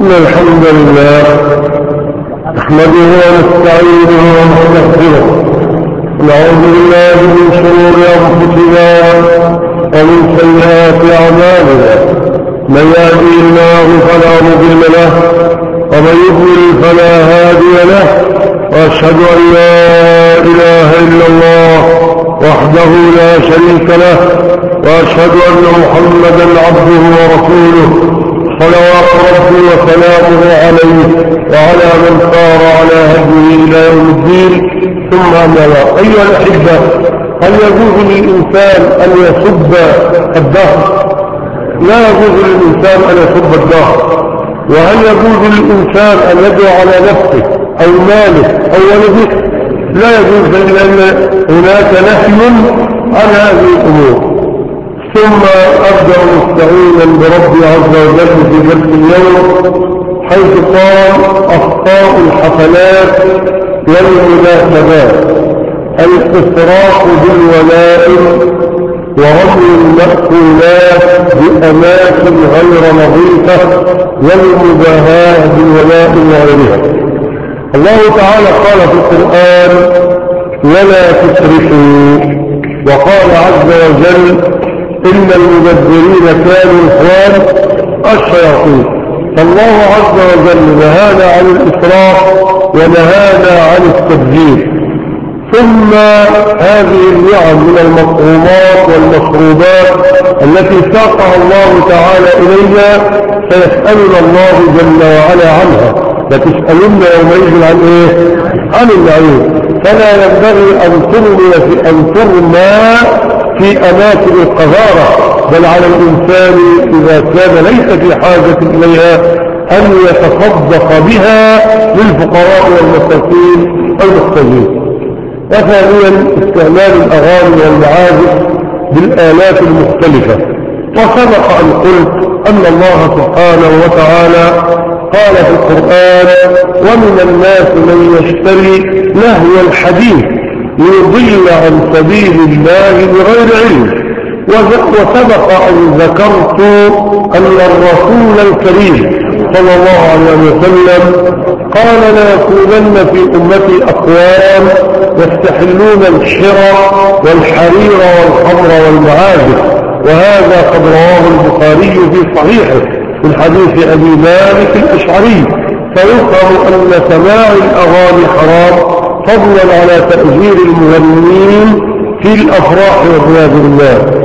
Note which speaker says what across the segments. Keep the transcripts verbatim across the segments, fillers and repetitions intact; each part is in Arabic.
Speaker 1: إن الحمد لله نحمده ونستعينه ونستغفره ونعوذ بالله من شرور أنفسنا ومن سيئات أعمالنا من يهده الله فلا مضل له ومن يضلل فلا هادي له وأشهد أن لا إله إلا الله وحده لا شريك له وأشهد أن محمدا عبده ورسوله صلوات ربي وسلامه عليه وعلى من سار على هديه إلى يوم الدين. ثم أما بعد، أيها الأحبة، هل يجوز للإنسان أن يسب الدهر؟ لا يجوز للإنسان أن يسب الدهر. وهل يجوز للإنسان أن يدعو على نفسه أو ماله أو ولده؟ لا يجوز، لأن هناك نهي عن هذه الأمور. ثم أبدأ مستعينا بربي عز وجل في درس اليوم، حيث قال: أخطاء الحفلات والمناسبات، الإسراف بالولائم ورمي المأكولات بأماكن غير نظيفة والمباهاة بالولائم وغيرها. الله تعالى قال في القرآن: ولا تسرفوا. وقال عز وجل: إن المبذرين كانوا إخوان الشياطين. فالله عز وجل نهانا عن الإسراف ونهانا عن التبذير. ثم هذه النعم من المطعومات والمشروبات التي ساقها الله تعالى إلينا سيسألنا الله جل وعلا عنها، لتسألن يومئذ عن إيه؟ عن النعيم. فلا ينبغي أن ترمي في أن ترمى في أماكن القذارة، بل على الإنسان إذا كان ليس في حاجة إليها أن يتصدق بها للفقراء والمساكين والمحتاجين. وثانيا استعمال الأغاني والمعازف بالآلات المختلفة. وسبق أن قلت أن الله سبحانه وتعالى قال في القرآن: ومن الناس من يشتري لهو الحديث ليضل عن سبيل الله بغير علم. وسبق أن ذكرت أن الرسول الكريم صلى الله عليه وسلم قال: لا يكونن في أمتي أقوام يستحلون الحرى والحرير والخمر والمعازف. وهذا قد رواه البخاري في صحيحه من حديث أبي مالك الأشعري. فيفهم أن سماع الأغاني حرام، فضلا على تأجير المغنين في الأفراح والعياذ بالله.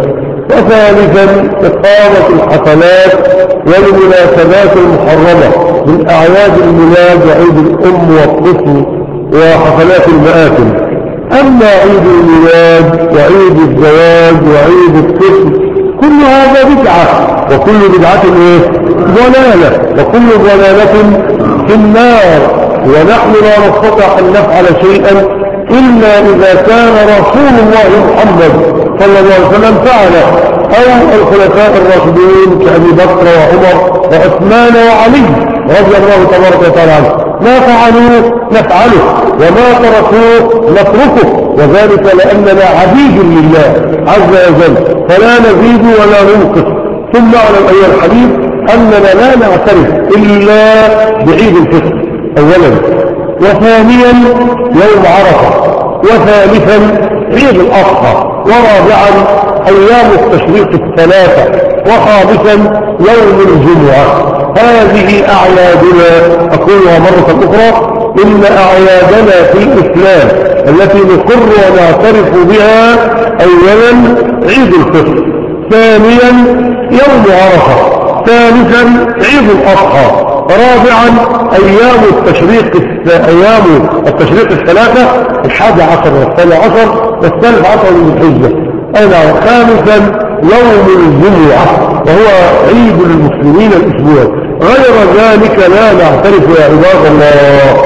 Speaker 1: وثالثا إقامة الحفلات والمناسبات المحرمة من أعياد الميلاد وعيد الأم والطفل وحفلات المآتم. أما عيد الميلاد وعيد الزواج وعيد الطفل كل هذا بدعة، وكل بدعة إيه؟ ضلالة، وكل ضلالة في النار. ونحن لا نستطيع أن نفعل شيئا إلا إذا كان رسول الله محمد صلى الله عليه وسلم فعله، أو الخلفاء الراشدين كأبي بكر وعمر وعثمان وعلي رضي الله تبارك وتعالى عنه. ما فعلوا نفعله، وما تركوه نتركه، وذلك لأننا عبيد لله عز وجل، فلا نزيد ولا ننقص. ثم اعلم أيها الحبيب أننا لا نعترف إلا بعيد الفطر أولا، وثانيا يوم عرفة، وثالثا عيد الأضحى، ورابعا أيام التشريق الثلاثة، وخامسا يوم الجمعة. هذه أعيادنا. أقولها مرة أخرى: إن أعيادنا في الإسلام التي نقر ونعترف بها أولا عيد الفطر، ثانيا يوم عرفة، ثالثا عيد الأضحى، رابعا أيام التشريق أيام التشريق الثلاثة، الحادي عشر والثاني عشر والثالث عشر من الحجة، أنا خامسا يوم الجمعة وهو عيد المسلمين الأسبوع. غير ذلك لا نعترف يا عباد الله.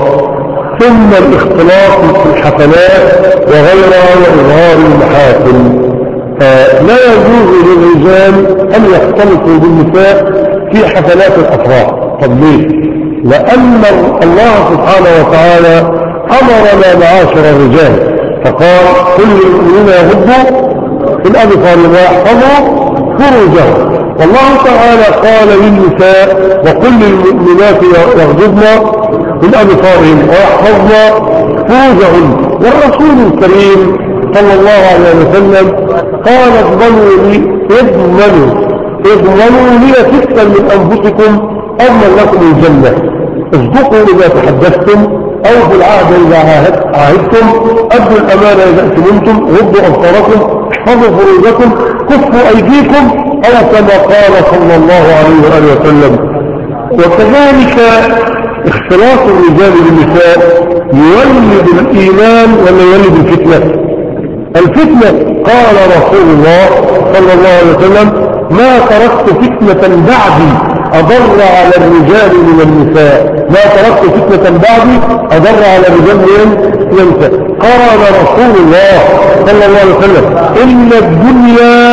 Speaker 1: ثم الاختلاط في الحفلات وغيرها وإظهار المحافل. لا يجوز للرجال أن يختلطوا بالنساء في حفلات الأفراح. طب ليه؟ لأن الله سبحانه وتعالى أمرنا معاشر الرجال فقال: كل المؤمنين يغضوا في الأبصار ويحفظوا فروجهم. والله تعالى قال للنساء وكل المؤمنات يغضبن من أبصارهن ويحفظن فروجهن، والرسول الكريم صلى الله عليه وسلم قال اضمنوا لي اضمنوا اضمنوا لي ستا من أنفسكم أضمن لكم الجنة، اصدقوا إذا تحدثتم، أوفوا العهد إذا عاهدتم، أدوا الأمانة إذا اؤتمنتم، غضوا أبصاركم، احفظوا فروجكم، كفوا أيديكم، أو كما قال صلى الله عليه وآله وسلم. وكذلك اختلاط الرجال بالنساء يولد الإيمان ولا يولد الفتنة؟ الفتنة قال رسول الله صلى الله عليه وسلم ما تركت فتنة بعدي أضر على الرجال من النساء، ما تركت فتنة بعدي أضر على الرجال من النساء. قال رسول الله صلى الله عليه وسلم إن الدنيا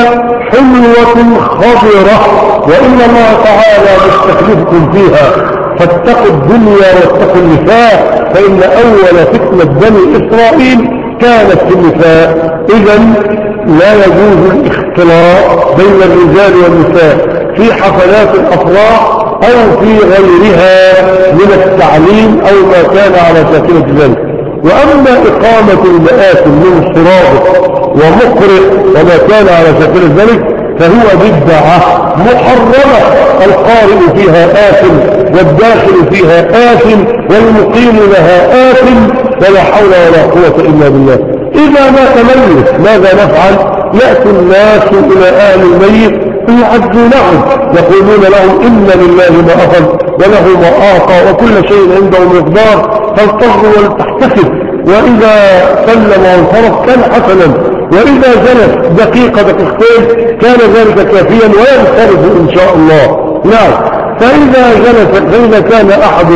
Speaker 1: حلوة خضرة وإن الله تعالى مستخلفكم فيها، فاتقوا الدنيا واتقوا النساء، فإن أول فتنة بني إسرائيل كانت في النساء. إذن لا يجوز الاختلاط بين الرجال والنساء في حفلات الأفراح أو في غيرها من التعليم أو ما كان على شاكلة ذلك. وأما إقامة المآتم من صرابة ومقرئ وما كان على شاكلة ذلك فهو بدعة محرمة، القارئ فيها آثم والداخل فيها آثم والمقيم لها آثم، ولا حول ولا قوة إلا بالله. إذا مات ميت ماذا نفعل؟ يأتي الناس إلى أهل الميت فيعزونهم يقولون لهم إن لله ما أخذ وله ما أعطى وكل شيء عنده مقدار، فالتغوا ولتحتسب، وإذا سلم وانصرف كان حسنا، وإذا جلس دقيقة دقيقتين كان ذلك كافيا وينصرف إن شاء الله. نعم، فإذا جلس فإذا كان أحد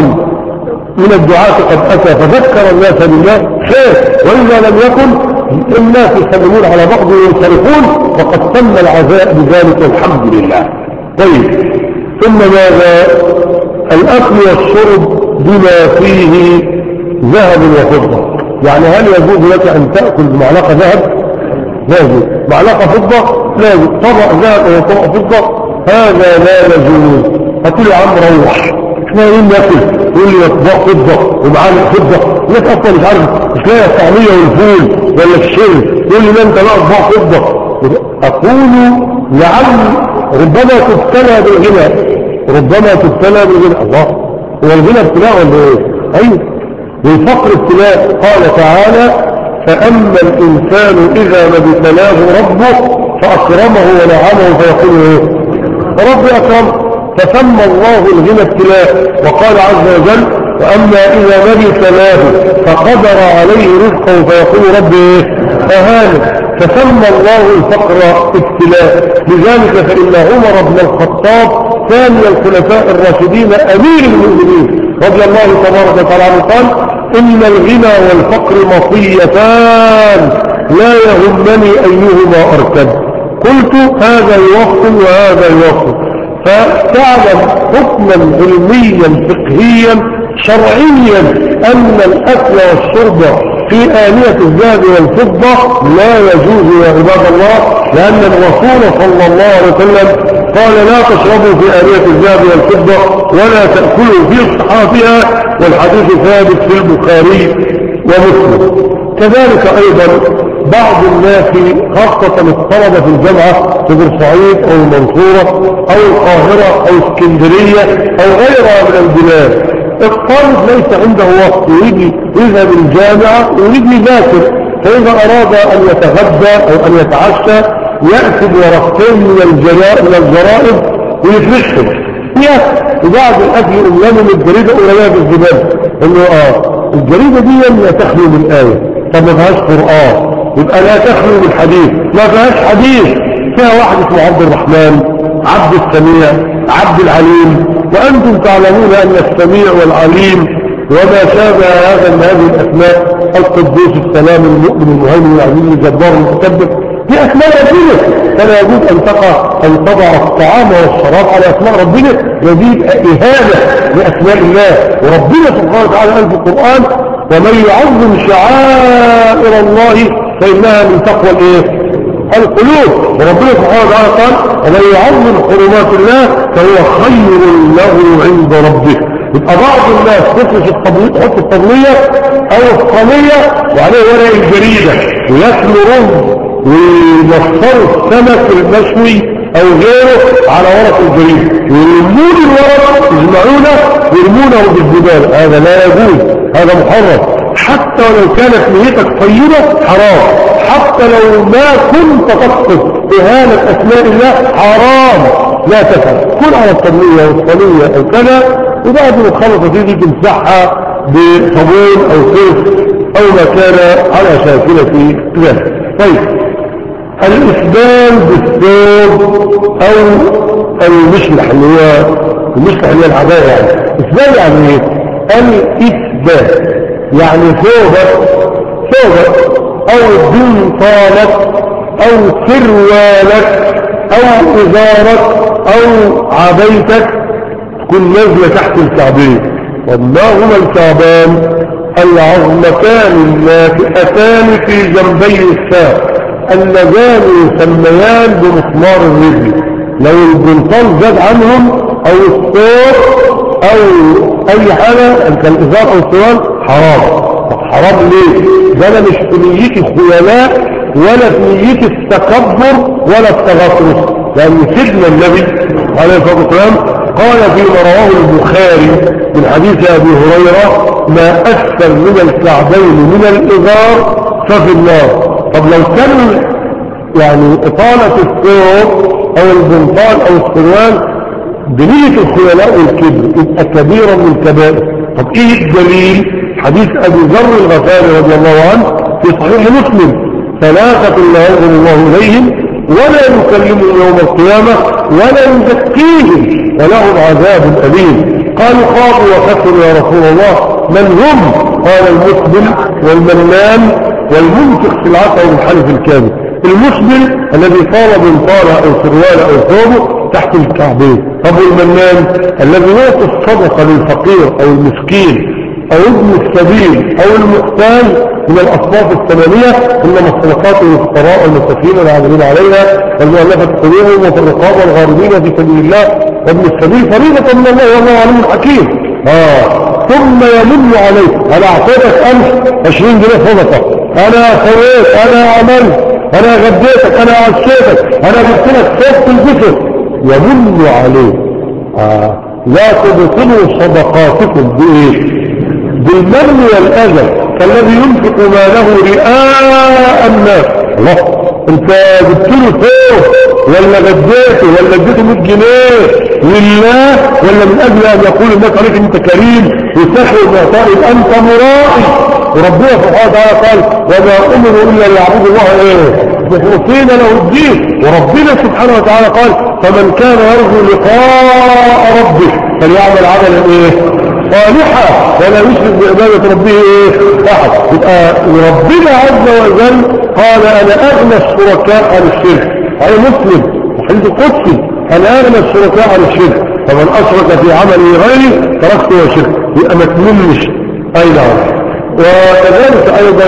Speaker 1: من الدعاة قد أتى فذكر الناس بالله خير، وإذا لم يكن الناس يسلمون على بعض وينصرفون فقد تم العزاء بذلك والحمد لله. طيب، ثم ماذا؟ الأكل والشرب بما فيه ذهب وفضة. يعني هل يجوز لك أن تأكل بمعلقة ذهب؟ لازم. معلقة فضة لازم. طبق ذهب أو طبق فضة هذا لا يجوز. هتقول يا عم روح احنا ايه ناكل؟ يقول لي اطباق فضة ومعالق فضة، الناس اصلا مش عارف مش لاقي الطعمية والفول ولا الشيل، يقول لي لا انت لا اطباق فضة. اقول لعل ربما تبتلى بالغنى، ربما تبتلى بالغنى. الله، هو الغنى ابتلاء ولا ايه؟ ايوه، والفقر ابتلاء. قال تعالى فأما الإنسان إذا ما ابتلاه ربه فأكرمه ونعمه فيقول ايه؟ ربي أكرم. فسمى الله الغنى ابتلاء، وقال عز وجل وأما إذا ما ابتلاه فقدر عليه رزقه فيقول ربي ايه؟ أهانه. فسمى الله الفقر ابتلاء. لذلك فإن عمر بن الخطاب ثاني الخلفاء الراشدين أمير المؤمنين رضي الله تبارك وتعالى عنه قال إن الغنى والفقر مطيتان لا يهمني أيهما أركب. قلت هذا يوفق وهذا يوفق. فتعلم حكما علميا فقهيا شرعيا أن الأكل والشرب في آنية الذهب والفضة لا يجوز يا عباد الله، لأن الرسول صلى الله عليه وسلم قال لا تشربوا في آنية الذهب والفضة ولا تأكلوا في صحافها، والحديث ثابت في البخاري ومسلم. كذلك أيضا بعض الناس خاصة الطلبة في الجامعة في بورسعيد أو المنصورة أو القاهرة أو اسكندرية أو غيرها من البلاد، الطالب ليس عنده وقت يريد يذهب الجامعة ويريد يذاكر، فإذا أراد أن يتغدى أو أن يتعشى يأتي بورقتين من الجرائد من الجرائد ويفرشهم يأتي وبعد الأكل يؤمن الجريدة قريبة بالزبالة، إنه آه الجريدة دي لا تخلو من آية، طب ما فيهاش قرآن، يبقى لا تخلو من حديث، ما فيهاش حديث، فيها واحد اسمه عبد الرحمن، عبد السميع، عبد العليم، وأنتم تعلمون أن السميع والعليم وما شابه هذا من هذه الأسماء، القدوس السلام المؤمن المهيمن العزيز الجبار المتكبر، دي أسماء ربنا، فلا يجوز أن تقع أن تضع الطعام والشراب على أسماء ربنا، يزيد إهانة لأسماء الله. وربنا سبحانه وتعالى قال في القرآن ومن يعظم شعائر الله فإنها من تقوى الإيه؟ القلوب. وربنا سبحانه وتعالى قال ومن يعظم حرمات الله فهو خير له عند ربه. يبقى بعض الناس تفرش الطبلية تحط الطبلية او الصينية وعليه ورق الجريدة وياكلوا رز وينصروا السمك المشوي او غيره على ورق الجريدة ويرمون الورق يجمعونه ويرمونه بالجبال. هذا لا يجوز، هذا محرم. حتى لو كانت نيتك طيبة حرام، حتى لو ما كنت تقصد إهانة أسماء الله حرام، لا تفعل. كل على الطبلية والصينية أو كذا وبعد ما تخلص تيجي تمسحها بصابون أو صيف أو ما كان على شاكلة ذلك. طيب الإسبال بالثوب أو المشلح اللي هو المشلح اللي هي العباية يعني. إسبال يعني إيه؟ الإسبال يعني ثوبك ثوبك أو بنطالك أو سروالك أو إزارك أو عبيتك تكون نازلة تحت الكعبين. وما هما الكعبان؟ العظمتان اللاتئتان في جنبي الساق اللذان يسميان بمسمار الرجل. لو البنطال زاد عنهم او الثوب او اي حاجة كالازار او السروال حرام. طب حرام ليه؟ ده انا مش في نيتي خيلاء ولا في نيتي التكبر ولا التغطرس، لان سيدنا النبي عليه الصلاة والسلام قال فيما رواه البخاري من حديث ابي هريرة ما اسفل من الكعبين من الازار ففي النار. طب لو كان يعني اطالة الثوب او البنطال او السروال بنية الخيلاء والكبر يبقى كبيرا من الكبائر. طب ايه الدليل؟ حديث ابي ذر الغفاري رضي الله عنه في صحيح مسلم ثلاثة لا ينظر الله اليهم ولا يكلمهم يوم القيامة ولا يزكيهم ولهم عذاب أليم. قالوا خاضوا وخسروا يا رسول الله من هم؟ قال المسبل والمنان والمنفق في العطاء والحلف الكاذب. المسبل الذي طال بنطالة او سروال او ثوبه تحت الكعبين. طب المنان الذي يعطي الصدقة للفقير او المسكين او ابن السبيل او المحتاج من الاصناف الثمانية انما الصدقات للفقراء والمساكين والعاملين عليها والمؤلفة قلوبهم وفي الرقاب والغارمين في سبيل الله وابن السبيل فريضة من الله والله عليم حكيم. اه ثم يمن عليك انا اعطيتك امس عشرين جنيه صدقة، انا سويت، انا عملت، انا غديتك، انا عشيتك، انا جبت لك صوت الجسر. يمن عليك. آه. لا تبطلوا صدقاتكم بايه؟ بالمن والاذى كالذي ينفق ماله رئاء الناس. الله، انت جبت له فوق ولا غديته ولا اديته مية جنيه لله ولا من اجل ان يقول الناس عليك انت كريم وسخي ومعطاء؟ انت مرائي. وربنا سبحانه وتعالى قال وما امروا الا ليعبدوا الله ايه مخلصين له الدين. وربنا سبحانه وتعالى قال فمن كان يرجو لقاء ربه فليعمل عملا ايه صالحا ولا يشرك بعبادة ربه ايه احد. يبقى ربنا عز وجل قال انا اغنى الشركاء عن الشرك. على مسلم وحديث القدسي انا اغنى الشركاء عن الشرك فمن اشرك في عمله غيري تركته وشرك. يبقى ما تمنش اي نعم. وكذلك ايضا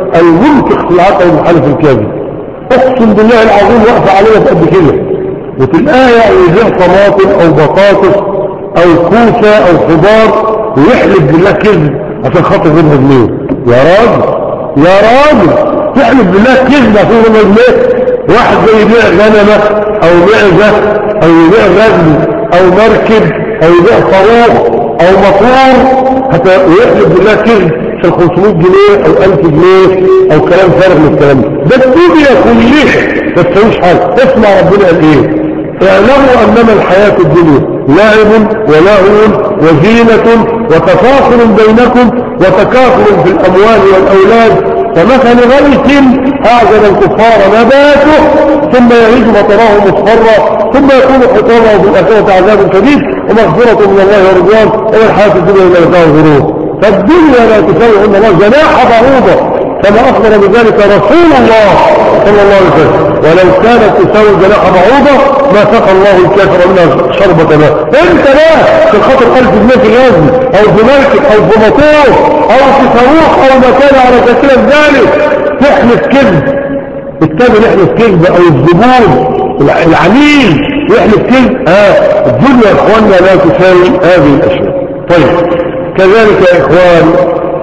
Speaker 1: المنفق في العطاء والحلف الكاذب. اقسم بالله العظيم واقف عليها بقد كده وتلاقيها يبيع طماطم او بطاطس او كوسه او خضار ويحلف بالله كذب عشان خاطر غيرها جنيه. يا راجل يا راجل تحلف بالله كذب عشان غيرها جنيه. واحد زي يبيع غنمه او معزه او يبيع غزل او مركب او يبيع صاروخ او مطار حتى ويحلف بالله كذب عشان خمسمية جنيه او ألف جنيه او كلام فارغ من الكلام ده. الدنيا كلها ما تسويش حاجه. اسمع ربنا قال ايه؟ اعلموا انما الحياه الدنيا لعب ولهو وزينه وتفاخر بينكم وتكاثر في الاموال والاولاد كمثل غيث اعجب الكفار نباته ثم يهيج مطره مصفرا ثم يكون حطامه في الاخره عذاب شديد ومغفره من الله ورضوان وما الحياه الدنيا الا متاع الغرور. فالدنيا لا تساوي عند الله جناح بعوضة كما أخبر بذلك رسول الله صلى الله عليه وسلم. ولو كانت تساوي جناح بعوضة ما سقى الله الكافر منها شربة ماء. انت لا تخاطر ألف جنيه في الغزل او في مركب او في مطور او في صاروخ او مكان على كثير ذلك تحلف كذب التاجر يحلف كذب او الزبون العميل يحلف كذب. اه الدنيا يا اخواننا لا تساوي هذه الاشياء. طيب كذلك يا اخوان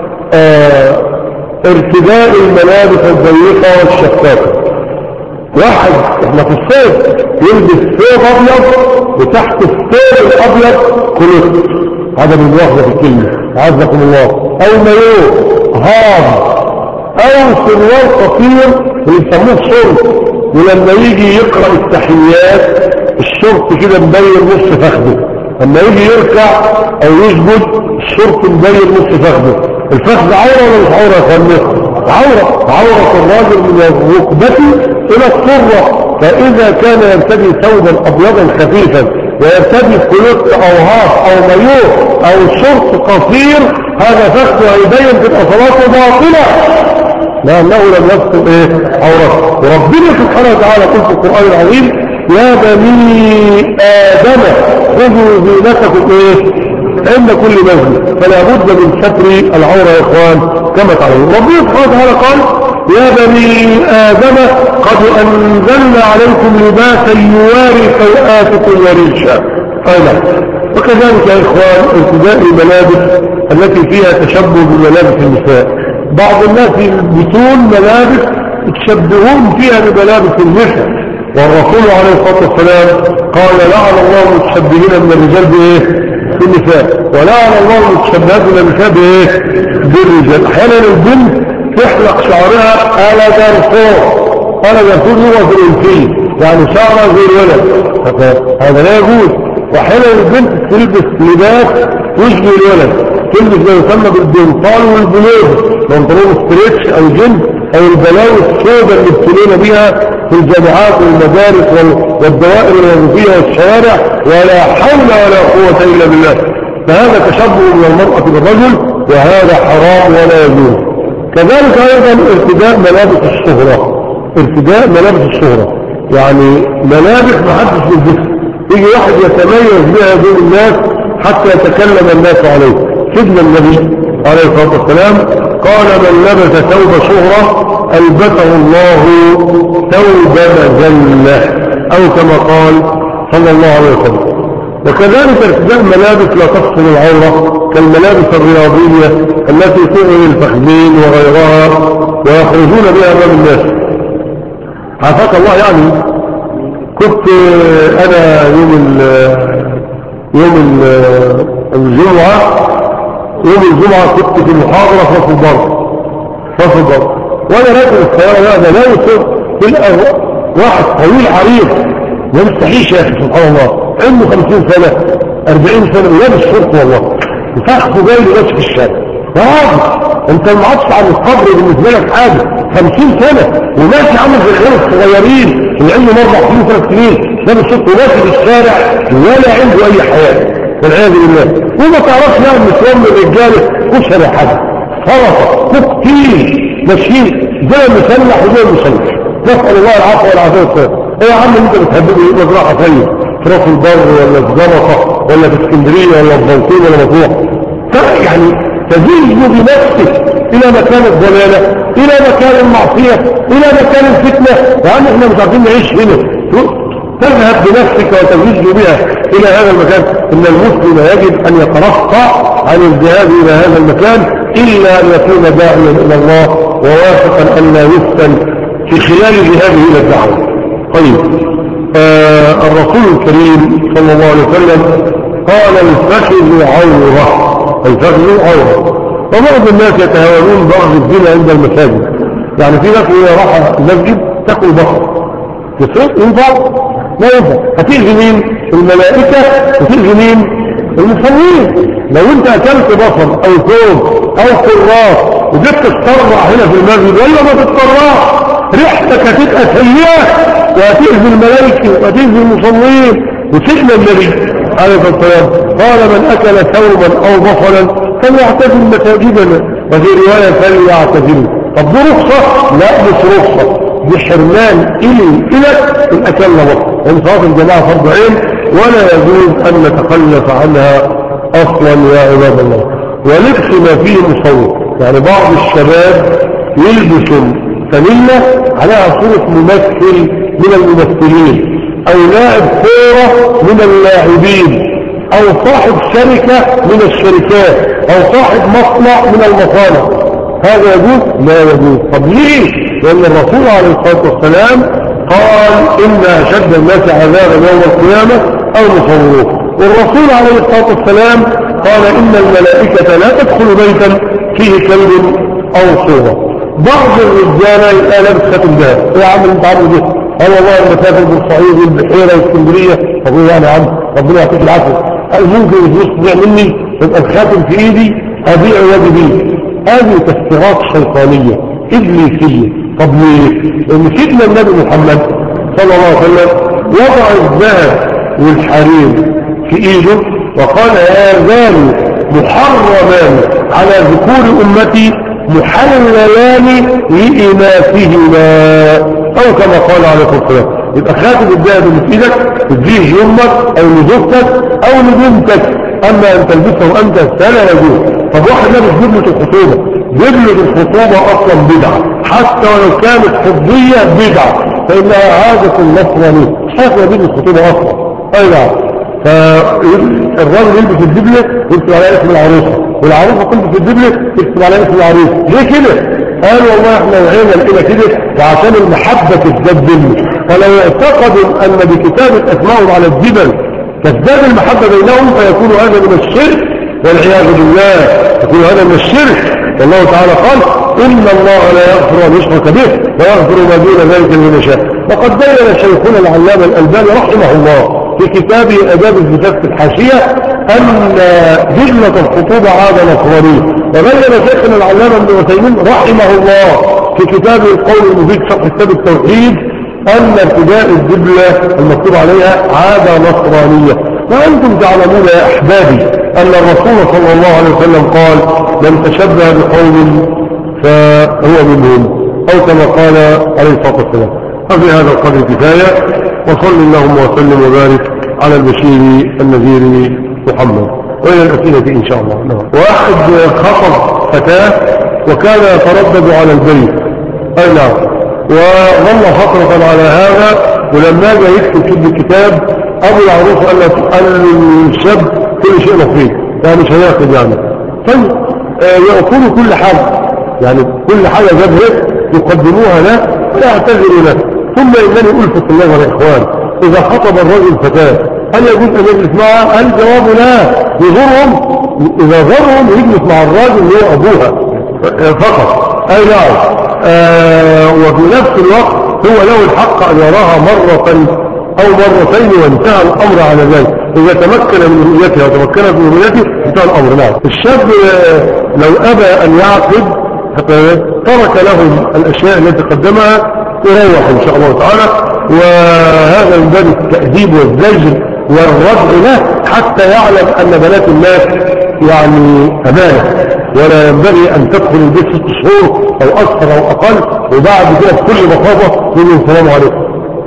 Speaker 1: آه ارتداء الملابس الضيقه والشفافه. واحد احنا في الصيف يلبس ثوب ابيض وتحت الثوب الابيض كلوت، هذا بالمؤاخذه في الكلمه عزكم الله، او مايوه هام او سروال قصير اللي بيسموه شورت، ولما يجي يقرا التحيات الشورت كده مبين نص فخده، لما يجي يركع او يسجد الشورت مبين نص فخده. الفخذ عوره ولا مش عوره يا اخوانا؟ عوره. عوره الراجل من الركبه الى السره، فاذا كان يرتدي ثوبا ابيضا خفيفا ويرتدي كلوت او هاف او مايوه او شورت قصير هذا فخذه يبين تبقى صلاته باطله لانه لم يستر ايه عورته. وربنا سبحانه وتعالى قال في القران العظيم يا بني ادم خذوا زينتكم ايه عند كل مسجد، فلا بد من ستر العوره يا اخوان كما تعلمون. ربنا سبحانه وتعالى قال يا بني ادم قد انزلنا عليكم لباسا يواري سوآتكم وريشا. ايضا وكذلك يا اخوان ارتداء الملابس التي فيها تشبه بملابس النساء. بعض الناس يلبسون ملابس يتشبهون فيها بملابس النساء، والرسول عليه الصلاه والسلام قال لعن الله المتشبهين من الرجال بايه بالنساء، ولعن الله المتشبهات من النساء بايه بالرجال. احيانا البنت تحلق شعرها على درفور، على درفور هو في الانسيه يعني شعرها زي الولد، هذا لا يجوز. واحيانا البنت تلبس لباس يشبه الولد، تلبس ما يسمى بالبنطال والبلوز، بنطلون ستريتش او جلد او البلاوي السوداء اللي ابتلينا بها في الجامعات والمدارس والدوائر الوظيفيه والشوارع، ولا حول ولا قوه الا بالله. فهذا تشبه من المراه بالرجل وهذا حرام ولا يجوز. كذلك ايضا ارتداء ملابس الشهره. ارتداء ملابس الشهره يعني ملابس ما حدش يلبسها، يجي واحد يتميز بها بين الناس حتى يتكلم الناس عليه. سيدنا النبي عليه الصلاه والسلام قال من لبس ثوب شهره البسه الله ثوب مذله، او كما قال صلى الله عليه وسلم. وكذلك ارتداء ملابس لا تفصل العوره كالملابس الرياضيه التي تغني الفخذين وغيرها ويخرجون بها امام الناس. عافاك الله. يعني كنت انا يوم ال يوم ال الجمعة يوم الجمعة كنت في المحاضرة في راس البر راس البر وانا راكب السيارة هذا لا يصير تلقى واحد طويل عريض ما مستحيش يا اخي سبحان الله عنده خمسين سنة اربعين سنة ولابس شرط والله وفخذه جاي له في الشارع. راجل انت ما عادش عن القبر بالنسبة لك حاجة، خمسين سنة وماشي عامل زي العيال الصغيرين اللي عنده مربع سنين ثلاث سنين لابس شرط وماشي في الشارع ولا عنده اي حياة والعياذ بالله. وما تعرفش يعني نسوان من الرجاله كشري حاجه سلطه كوكتيل ماشيين زي المسلح وزي المسلح، نسال الله العفو والعافيه والسلام. ايه يا عم انت بتحبني ايه مزرعه طيب في راس البر ولا في زلطه ولا في اسكندريه ولا في بلطيم ولا مطروح؟ يعني تزيج بنفسك الى مكان الضلاله الى مكان المعصيه الى مكان الفتنه. يا عم احنا مش عارفين نعيش هنا، تذهب بنفسك وتزيج بها الى هذا المكان. ان المسلم يجب ان يترفع عن الذهاب الى هذا المكان الا ان يكون داعيا الى الله وواثقا ان لا يفتن في خلال ذهابه الى الدعوه. طيب آه الرسول الكريم صلى الله عليه وسلم قال الفخذ عوره، الفخذ عوره. وبعض الناس يتهاونون بعض الزنا عند المساجد، يعني في ناس اذا راح المسجد تاكل بصر تصير ينفع؟ لا ينفع. هتيجي مين؟ الملائكة وتيجي مين؟ المصلين. لو انت اكلت بصل او ثوم او كراس وجبت تتطرع هنا في المسجد ولا ما تتطرع ريحتك هتبقى سيئة وهتيجي الملائكة وهتيجي المصلين. وسيدنا النبي عليه الصلاة والسلام قال من اكل ثوما او بصلا فليعتزل مساجدنا، وفي رواية فليعتزل. طب دي رخصة؟ لا مش رخصة، بحرمان إلي إلك إن أكلنا بطل. يعني صلاة الجماعة فرض عين ولا يجوز أن نتخلف عنها أصلا يا عباد الله. ولبس ما فيه مصور، يعني بعض الشباب يلبسوا فانيلا عليها صورة ممثل من الممثلين، او لاعب كورة من اللاعبين، او صاحب شركة من الشركات، او صاحب مصنع من المصانع، هذا يجوز؟ لا يجوز. طب ليه؟ لان الرسول عليه الصلاة والسلام قال ان اشد الناس عذابا يوم القيامة المصوروه، والرسول عليه الصلاة والسلام قال ان الملائكة لا تدخل بيتا فيه كلب او صورة. بعض الرجاله يبقى لابس خاتم ذهب، ايه يا عم انت عامل ايه؟ قال والله المسافر بالصعيد والبحيره والاسكندريه. طب ايه يعني يا عم ربنا يعطيك العافيه، قال ممكن الفلوس تضيع مني يبقى الخاتم في ايدي ابيع وادي بيه. هذه تفسيرات شيطانيه ابليسيه. طب ليه؟ لان سيدنا النبي محمد صلى الله عليه وسلم وضع الذهب والحرير في ايده وقال هذان محرمان على ذكور امتي محللان لإناثهما، أو كما قال عليه الصلاة والسلام. يبقى خاتم الذهب اللي في ايدك تديه لأمك أو لزوجتك أو لبنتك، أما أن تلبسه وأنت فلا يجوز. طب واحد لابس دبلة الخطوبة، دبلة الخطوبة أصلا بدعة، حتى ولو كانت فضية بدعة، فإنها عادة نصرانية، مش حاجة دبلة الخطوبة أصلا. أي نعم. فالراجل يلبس الدبلة يكتب عليها اسم العروسة، والعروسة تلبس الدبلة تكتب عليها اسم العريس. ليه كده؟ قال والله احنا وعينا لقينا كده وعشان المحبة تتجدد، فلو اعتقدوا ان بكتابة اسمائهم على الدبل تزداد المحبة بينهم فيكون هذا من الشرك والعياذ بالله، يكون هذا من الشرك. والله تعالى قال ان الله لا يغفر ان يشرك به ويغفر ما دون ذلك لمن يشاء. وقد بين شيخنا العلامة الألباني رحمه الله في كتابه آداب الزفاف في الحاشية أن دبلة الخطوبة عادة نصرانية. وبين شيخنا العلامة ابن عثيمين رحمه الله في كتابه القول المفيد شرح كتاب التوحيد أن ارتداء الدبلة المكتوب عليها عادة نصرانية. وأنتم تعلمون يا أحبابي أن الرسول صلى الله عليه وسلم قال من تشبه بقوم فهو منهم، أو كما قال عليه الصلاة والسلام. ففي هذا القدر كفاية، وصل اللهم وسلم وبارك على البشير النذير محمد. وإلى الأسئلة إن شاء الله. نعم. واحد خطب فتاة وكان يتردد على البيت، أي نعم، وظل فترة على هذا، ولما جاء يكتب في الكتاب أبو العروس قال للشاب كل شيء نصيب، يعني مش هياخد يعني. طيب آه يأكلوا كل حاجة، يعني كل حاجة جابها يقدموها له ويعتذروا له. ثم إنني ألفت النظر يا إخوان، إذا خطب الرجل فتاة هل يجوز أن يجلس معها؟ الجواب لا. يضرهم إذا ضرهم يجلس مع الراجل اللي هو أبوها فقط. أي نعم. آه وفي نفس الوقت هو له الحق أن يراها مرة أو مرتين وانتهى الأمر على ذلك. إذا تمكن من رؤيتها وتمكنت من رؤيته انتهى الأمر. نعم. الشاب لو أبى أن يعقد ترك لهم الأشياء التي قدمها يروح إن شاء الله تعالى، وهذا من باب التأديب والزجر والردع له حتى يعلم أن بنات الناس يعني أمانة، ولا ينبغي أن تدخل البيت ست شهور أو أكثر أو أقل وبعد كده بكل بساطة يقول السلام عليكم.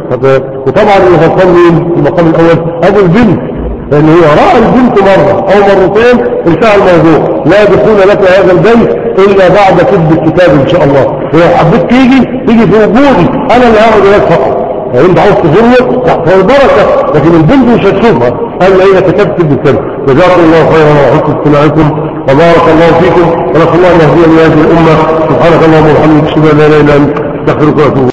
Speaker 1: وطبعا اللي غلطان مين في المقام الأول؟ أبو البنت، لأن هو رأى البنت مرة أو مرتين انتهى الموضوع. لا دخول لك هذا البيت إلا بعد كتب الكتاب إن شاء الله. ولو حبيت تيجي تيجي في وجودي أنا اللي هقعد هناك فقط. لو أنت عاوز تزورني تحصل البركة، لكن البنت مش هتشوفها إلا إذا كتبت بالكتاب. جزاكم الله خيرا وحسن استماعكم وبارك الله فيكم، ونسأل الله أن يهدينا لهذه الأمة. سبحانك اللهم وبحمدك أشهد أن لا إله إلا أنت أستغفرك وأتوب